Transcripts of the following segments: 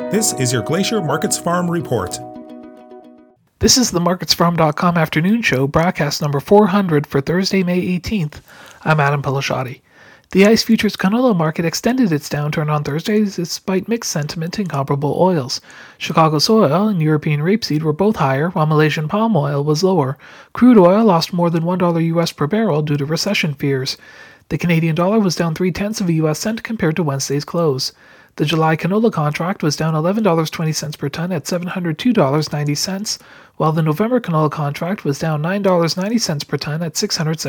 This is your Glacier Markets Farm Report. This is the MarketsFarm.com afternoon show, broadcast number 400 for Thursday, May 18th. I'm Adam Pilasciatti. The ICE futures canola market extended its downturn on Thursday despite mixed sentiment in comparable oils. Chicago soy oil and European rapeseed were both higher, while Malaysian palm oil was lower. Crude oil lost more than $1 US per barrel due to recession fears. The Canadian dollar was down 0.3 of a US cent compared to Wednesday's close. The July canola contract was down $11.20 per ton at $702.90, while the November canola contract was down $9.90 per ton at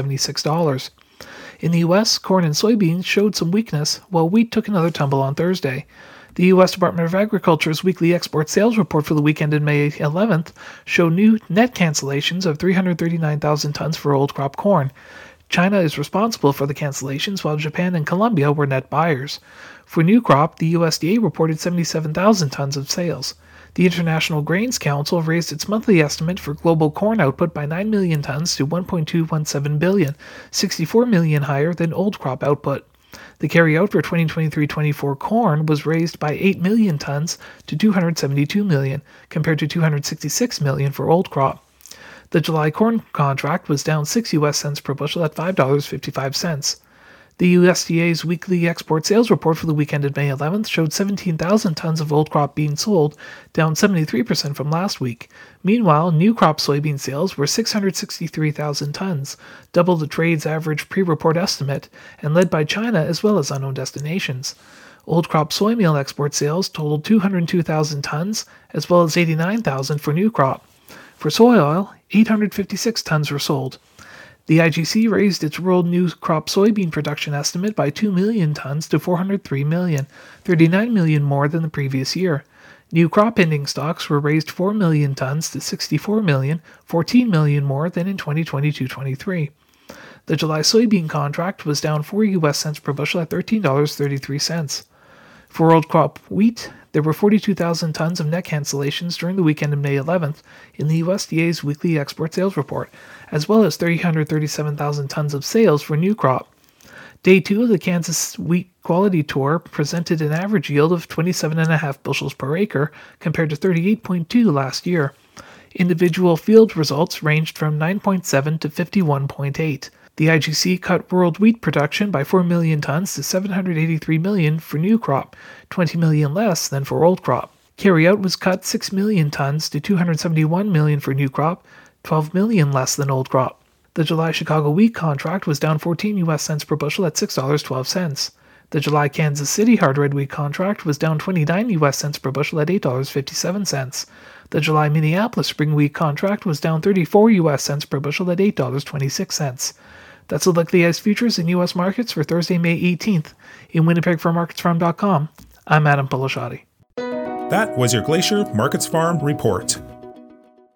$676. In the U.S., corn and soybeans showed some weakness, while wheat took another tumble on Thursday. The U.S. Department of Agriculture's weekly export sales report for the week ended May 11th showed new net cancellations of 339,000 tons for old crop corn. China is responsible for the cancellations, while Japan and Colombia were net buyers. For new crop, the USDA reported 77,000 tons of sales. The International Grains Council raised its monthly estimate for global corn output by 9 million tons to 1.217 billion, 64 million higher than old crop output. The carryout for 2023-24 corn was raised by 8 million tons to 272 million, compared to 266 million for old crop. The July corn contract was down 6 US cents per bushel at $5.55. The USDA's weekly export sales report for the week ended May 11th showed 17,000 tons of old crop bean sold, down 73% from last week. Meanwhile, new crop soybean sales were 663,000 tons, double the trade's average pre-report estimate, and led by China as well as unknown destinations. Old crop soy meal export sales totaled 202,000 tons, as well as 89,000 for new crop. For soy oil, 856 tons were sold. The IGC raised its world new crop soybean production estimate by 2 million tons to 403 million, 39 million more than the previous year. New crop ending stocks were raised 4 million tons to 64 million, 14 million more than in 2022-23. The July soybean contract was down 4 US cents per bushel at $13.33. For old crop wheat, there were 42,000 tons of net cancellations during the weekend of May 11th in the USDA's weekly export sales report, as well as 337,000 tons of sales for new crop. Day 2 of the Kansas Wheat Quality Tour presented an average yield of 27.5 bushels per acre, compared to 38.2 last year. Individual field results ranged from 9.7 to 51.8. The IGC cut world wheat production by 4 million tons to 783 million for new crop, 20 million less than for old crop. Carryout was cut 6 million tons to 271 million for new crop, 12 million less than old crop. The July Chicago wheat contract was down 14 US cents per bushel at $6.12. The July Kansas City hard red wheat contract was down 29 US cents per bushel at $8.57. The July Minneapolis spring wheat contract was down 34 US cents per bushel at $8.26. That's a look at the ICE futures in U.S. markets for Thursday, May 18th. In Winnipeg for MarketsFarm.com, I'm Adam Pilasciatti. That was your Glacier Markets Farm Report.